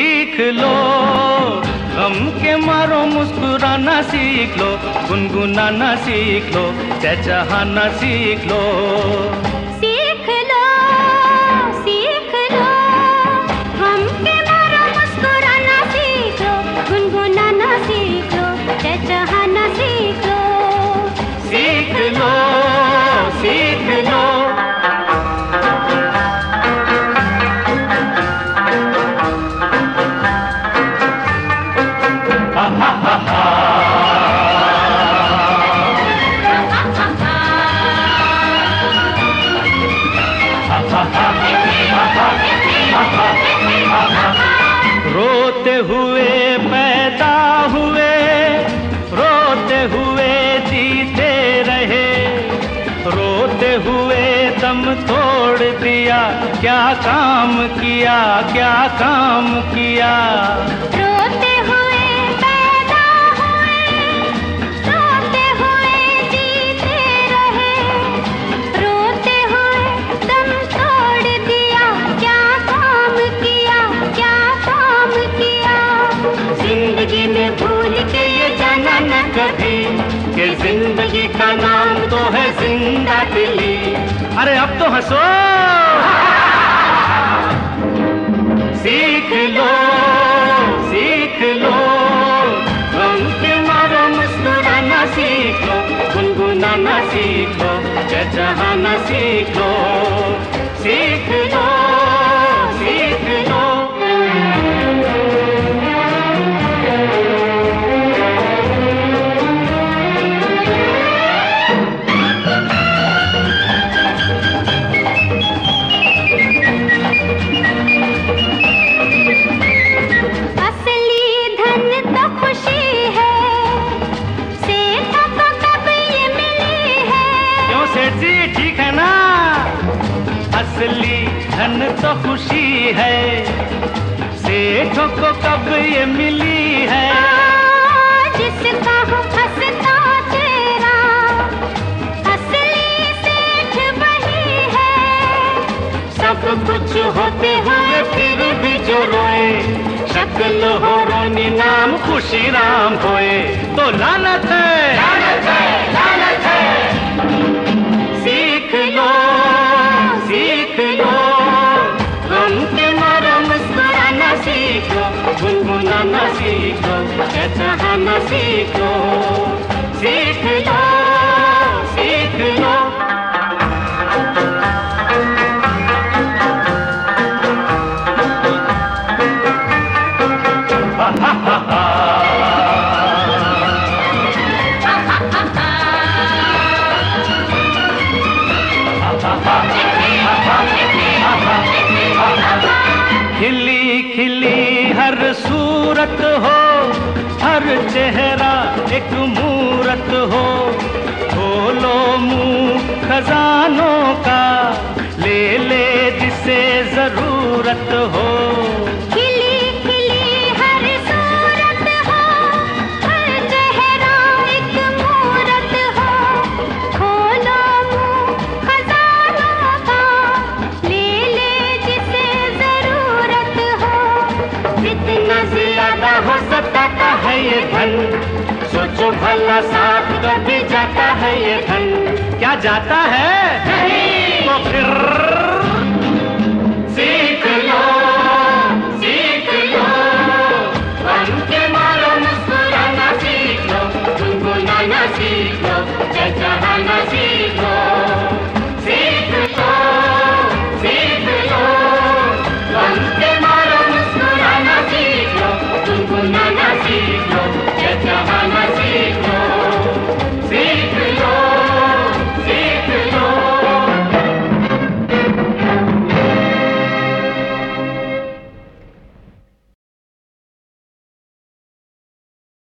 सीख लो, गम के मारो मुस्कुराना सीख लो, गुनगुनाना सीख लो, चहचहाना सीख लो। सीख लो, सीख लो, गम के मारो मुस्कुराना सीख लो, गुनगुनाना सीख लो, चहचहाना सीख लो। सीख लो, सीख लो। रोते हुए पैदा हुए, रोते हुए जीते रहे, रोते हुए दम तोड़ दिया, क्या काम किया, क्या काम किया। रोते हुए पैदा हुए, रोते हुए जीते रहे, रोते हुए दम तोड़ दिया, क्या काम किया, क्या काम किया। जिंदगी में भूल के ये जाना न कभी कि जिंदगी का नाम तो है जिंदा दिली। अरे अब तो हंसो। सीख लो, सीख लो, गम के मारो मुस्कुराना सीख लो, गुनगुनाना सीख लो, चहचहाना सीख लो। सीख लो, सीख लो। असली धन तो खुशी है, सेठों को कब ये मिली है। जिसका हो हंसता चेहरा, असली सेठ वही है। सब कुछ होते हुए फिर भी जो रोए, शक्ल हो रोनी नाम खुशी राम होए, तो लानत है, लानत है, लानत है। सीख लो, सीख लो, गम के मारो मुस्कुराना सीख लो, गुनगुनाना सीख लो, चहचहाना सीख लो। सीख लो, सीख लो। खिली खिली हर सूरत हो, हर चेहरा एक मूरत हो, खोलो मुंह खजानों का, ले ले जिसे जरूरत हो। खिली खिली हर सूरत हो, हर चेहरा एक मूरत हो, खोलो मुंह खजानों का, ले ले जिसे जरूरत हो। जितना ज्यादा हो सकता है ये धन, सोचो भला साथ कभी जाता है ये धन। क्या जाता है? नहीं। तो फिर